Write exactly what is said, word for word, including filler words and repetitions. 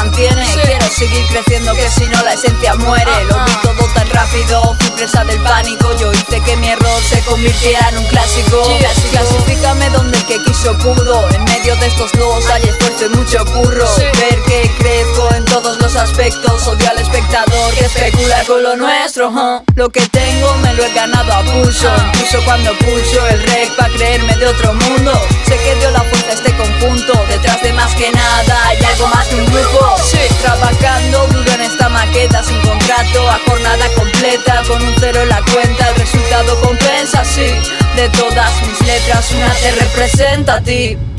mantiene. sí. Quiero seguir creciendo, que si no la esencia muere. Ah, Lo vi ah. todo tan rápido, fui presa del pánico. Yo hice que mi error se convirtiera en un clásico. Yeah, sí. Clasifícame donde el que quiso pudo. En medio de estos dos hay esfuerzo y mucho curro. Sí. Ver que crezco en todos los aspectos. Odio al espectador que especula con lo nuestro, huh. Lo que tengo me lo he ganado a pulso. Incluso cuando pulso el rec pa' creerme de otro mundo. Sé que dio la fuerza a este conjunto. Detrás de más que nada hay algo más que un grupo. Sí. Trabajando duro en esta maqueta, sin contrato, a jornada completa, con un cero en la cuenta. El resultado compensa, sí. De todas mis letras una te representa a ti.